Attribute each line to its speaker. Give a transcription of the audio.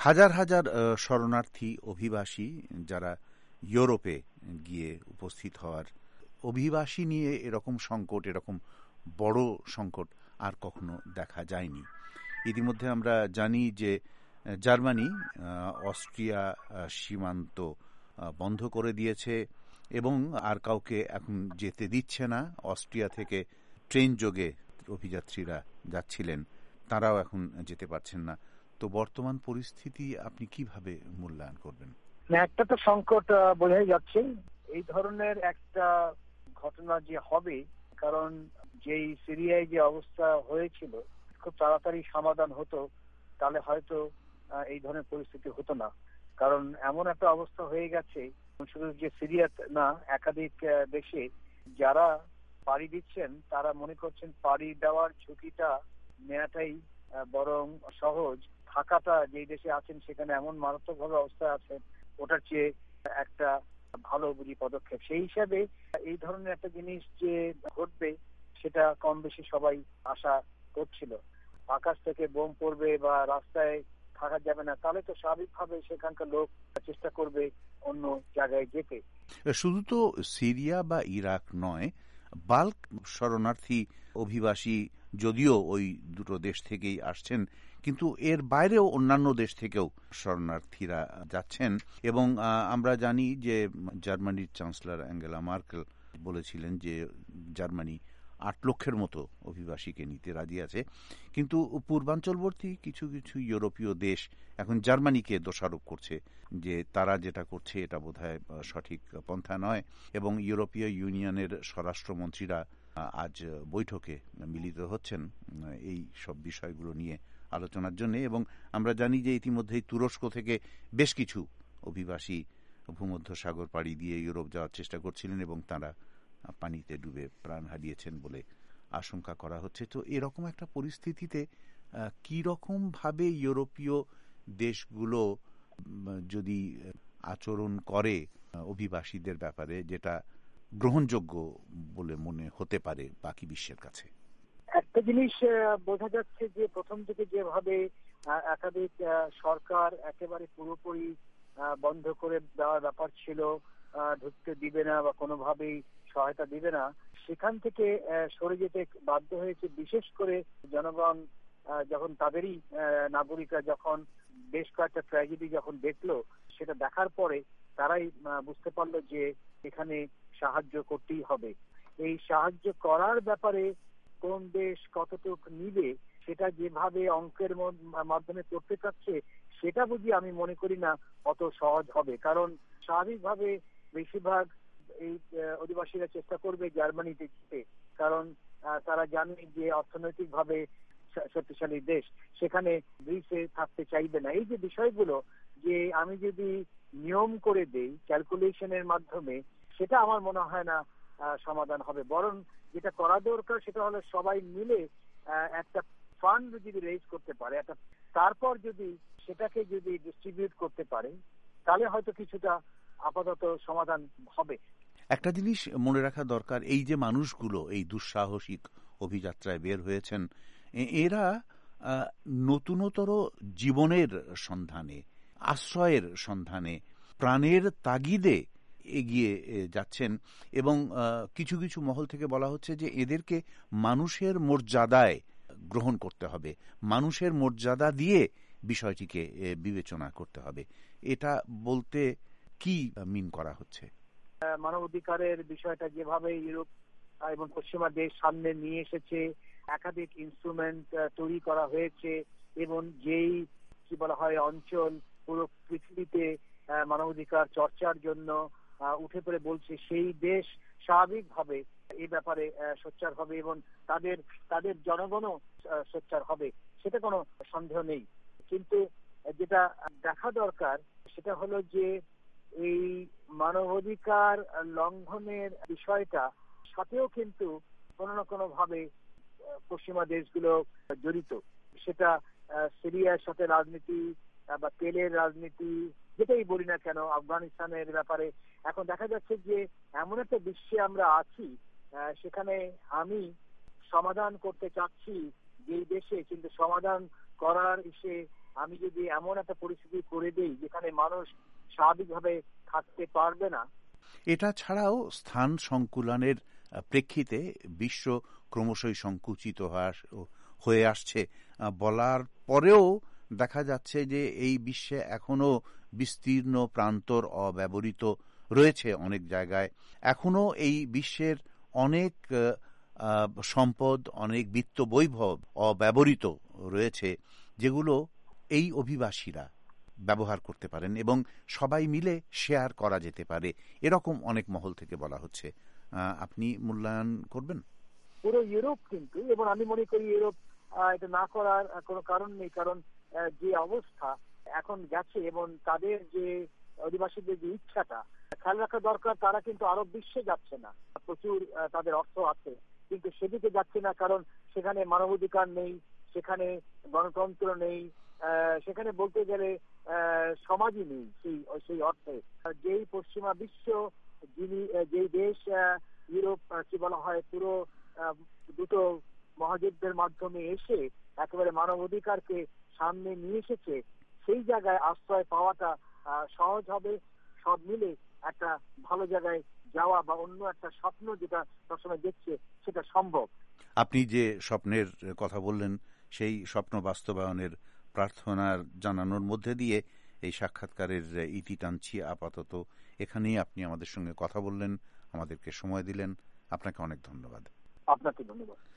Speaker 1: হাজার হাজার শরণার্থী অভিবাসী যারা ইউরোপে গিয়ে উপস্থিত হওয়ার, অভিবাসী নিয়ে এরকম সংকট, এরকম বড় সংকট আর কখনো দেখা যায়নি। ইতিমধ্যে আমরা জানি যে জার্মানি অস্ট্রিয়া সীমান্ত বন্ধ করে দিয়েছে এবং আর কাউকে এখন যেতে দিচ্ছে না। অস্ট্রিয়া থেকে ট্রেন যোগে অভিযাত্রীরা যাচ্ছিলেন, তারাও এখন যেতে পারছেন না। তো বর্তমান পরিস্থিতি আপনি কিভাবে মূল্যায়ন করবেন?
Speaker 2: একটা তো সংকট বোঝাই যাচ্ছে, এই ধরনের একটা ঘটনা যে হবে, কারণ যেই সিরিয়ায় যে অবস্থা হয়েছিল খুব তাড়াতাড়ি সমাধান হতো তাহলে হয়তো এই ধরনের পরিস্থিতি হতো না। কারণ এমন একটা অবস্থা হয়ে গেছে, শুধু যে সিরিয়া না, একাধিক দেশে যারা পাড়ি দিচ্ছেন তারা মনে করছেন পাড়ি দেওয়ার ঝুঁকিটা নেওয়াটাই বরং সহজ। থাকাটা যেই দেশে আছেন সেখানে এমন মারাত্মকভাবে অবস্থায় আছেন, ওটার চেয়ে একটা ভালো বুঝি পদক্ষেপ। সেই হিসাবে এই ধরনের একটা জিনিস যে ঘটবে সেটা কম বেশি সবাই আশা করছিল। আকাশ থেকে বোম পড়বে বা রাস্তায় থাকা যাবে না, তাহলে তো স্বাভাবিকভাবে সেখানকার লোক চেষ্টা করবে অন্য জায়গায় যেতে।
Speaker 1: শুধু তো সিরিয়া বা ইরাক নয়, বাল্ক শরণার্থী অভিবাসী যদিও ওই দুটো দেশ থেকেই আসছেন, কিন্তু এর বাইরেও অন্যান্য দেশ থেকেও শরণার্থীরা যাচ্ছেন। এবং আমরা জানি যে জার্মানির চ্যান্সেলর অ্যাঙ্গেলা মার্কেল বলেছিলেন যে জার্মানি 8 লক্ষের মতো অভিবাসীকে নিতে রাজি আছে। কিন্তু পূর্বাঞ্চলবর্তী কিছু কিছু ইউরোপীয় দেশ এখন জার্মানিকে দোষারোপ করছে যে তারা যেটা করছে এটা বোধহয় সঠিক পন্থা নয়। এবং ইউরোপীয় ইউনিয়নের স্বরাষ্ট্রমন্ত্রীরা আজ বৈঠকে মিলিত হচ্ছেন এই সব বিষয়গুলো নিয়ে আলোচনার জন্য। এবং আমরা জানি যে ইতিমধ্যেই তুরস্ক থেকে বেশ কিছু অভিবাসী ভূমধ্যসাগর পাড়ি দিয়ে ইউরোপ যাওয়ার চেষ্টা করছিলেন এবং তারা পানিতে ডুবে প্রাণ হারিয়েছেন বলে আশঙ্কা করা হচ্ছে। তো এরকম একটা পরিস্থিতিতে কি রকম ভাবে ইউরোপীয় দেশগুলো যদি আচরণ করে অভিবাসীদের ব্যাপারে যেটা গ্রহণযোগ্য বলে মনে হতে পারে বাকি বিশ্বের কাছে?
Speaker 2: একটা জিনিস বোঝা যাচ্ছে যে প্রথম থেকে যেভাবে একাধিক সরকার একেবারে পুরোপুরি বন্ধ করে দেওয়ার ব্যাপার ছিল, ঢুকতে দিবে না বা কোনোভাবেই সহায়তা দিবে না, সেখান থেকে সরে যেতে বাধ্য হয়েছে। বিশেষ করে জনগণ যখন তাদেরই নাগরিকরা যখন বেশ কয়েকটা ট্র্যাজেডি যখন দেখলো, সেটা দেখার পরে তারাই বুঝতে পারলো যে এখানে সাহায্য করতেই হবে। এই সাহায্য করার ব্যাপারে কোন দেশ কতটুকু নিবে সেটা যেভাবে অঙ্কের মাধ্যমে করতে চাচ্ছে সেটা বুঝি আমি মনে করি না অত সহজ হবে। কারণ স্বাভাবিকভাবে বেশিরভাগ এই অধিবাসীরা চেষ্টা করবে জার্মানিতে যেতে, কারণ তারা জানে যে অর্থনৈতিকভাবে শক্তিশালী দেশ, সেখানে গ্রিসে থাকতে চাইবে না। এই যে বিষয়গুলো যে আমি যদি নিয়ম করে দেই ক্যালকুলেশনের মাধ্যমে, সেটা আমার মনে হয় না সমাধান হবে। বরং যেটা করা দরকার সেটা হলো সবাই মিলে একটা ফান্ড যদি রেজ করতে পারে, তারপর যদি সেটাকে যদি ডিস্ট্রিবিউট করতে পারে তাহলে হয়তো কিছুটা আপাতত সমাধান হবে।
Speaker 1: একটা জিনিস মনে রাখা দরকার, এই যে মানুষগুলো এই দুঃসাহসিক অভিযাত্রায় বের হয়েছেন, এরা নতুনতর জীবনের সন্ধানে, আশ্রয়ের সন্ধানে, প্রাণের তাগিদে এগিয়ে যাচ্ছেন। এবং কিছু কিছু মহল থেকে বলা হচ্ছে যে এদেরকে মানুষের মর্যাদায় গ্রহণ করতে হবে, মানুষের মর্যাদা দিয়ে বিষয়টিকে বিবেচনা করতে হবে। এটা বলতে কি মিন করা হচ্ছে?
Speaker 2: মানবাধিকারের বিষয়টা যেভাবে ইউরোপ এবং পশ্চিমা দেশ সামনে নিয়ে এসেছে, একাধিক ইনস্ট্রুমেন্ট তৈরি করা হয়েছে এবং যেই কি বলা হয় অঞ্চল পুরো পৃথিবীতে মানবাধিকার চর্চার জন্য উঠে পড়ে বলছে, সেই দেশ স্বাভাবিকভাবে এই ব্যাপারে সোচ্চার হবে এবং তাদের জনগণও সোচ্চার হবে, সেটা কোনো সন্দেহ নেই। কিন্তু যেটা দেখা দরকার সেটা হলো যে এই মানবাধিকার লঙ্ঘনের বিষয়টা সাথেও কিন্তু কোনো না কোনো ভাবে পশ্চিমা দেশগুলো জড়িত। সেটা সিরিয়ার সাথে রাজনীতি বা তেলের রাজনীতি, যেটাই বলি না কেন, আফগানিস্তানের ব্যাপারে। এখন দেখা যাচ্ছে যে এমন একটা বিশ্বে আমরা আছি, সেখানে আমি সমাধান করতে চাচ্ছি যেই দেশে, কিন্তু সমাধান করার এসে আমি যদি এমন একটা পরিস্থিতি করে দেই যেখানে মানুষ স্বাভাবিকভাবে থাকতে পারবে না।
Speaker 1: এটা ছাড়াও স্থান সংকুলানের প্রেক্ষিতে বিশ্ব ক্রমশই সংকুচিত হয়ে আসছে বলার পরেও দেখা যাচ্ছে যে এই বিশ্বে এখনো বিস্তীর্ণ প্রান্তর অব্যবহৃত রয়েছে অনেক জায়গায়। এখনো এই বিশ্বের অনেক সম্পদ, অনেক বিত্ত বৈভব অব্যবহৃত রয়েছে, যেগুলো এই অভিবাসীরা ব্যবহার করতে পারেন এবং সবাই মিলে শেয়ার করা যেতে পারে, এরকম অনেক মহল থেকে বলা হচ্ছে। আপনি মূল্যায়ন করবেন?
Speaker 2: পুরো ইউরোপ কিন্তু, এবং আমি মনে করি ইউরোপ এটা না করার কোনো কারণ নেই, কারণ যে অবস্থা এখন গেছে এবং তাদের যে অধিবাসীদের যে ইচ্ছাটা খেয়াল রাখা দরকার, তারা কিন্তু আরব বিশ্বে যাচ্ছে না। প্রচুর তাদের অর্থ আছে, কিন্তু সেদিকে যাচ্ছে না, কারণ সেখানে মানবাধিকার নেই, সেখানে গণতন্ত্র নেই, সেখানে বলতে গেলে সমাজই নেই সেই অর্থে। যেই পশ্চিমা বিশ্ব, যেই দেশ ইউরোপ কি বলা হয় পুরো দুটো মহাযুদ্ধের মাধ্যমে এসে একেবারে মানবাধিকারকে সামনে নিয়ে এসেছে, সেই জায়গায় আশ্রয় পাওয়াটা সহজ হবে। সব মিলে একটা ভালো জায়গায় যাওয়া বা অন্য একটা স্বপ্ন যেটা সবসময় দেখছে সেটা সম্ভব।
Speaker 1: আপনি যে স্বপ্নের কথা বললেন, সেই স্বপ্ন বাস্তবায়নের প্রার্থনার জানানোর মধ্যে দিয়ে এই সাক্ষাৎকারের ইতি টানছি আপাতত। এখানেই আপনি আমাদের সঙ্গে কথা বললেন, আমাদেরকে সময় দিলেন। আপনাকে অনেক ধন্যবাদ।
Speaker 2: আপনাকে ধন্যবাদ।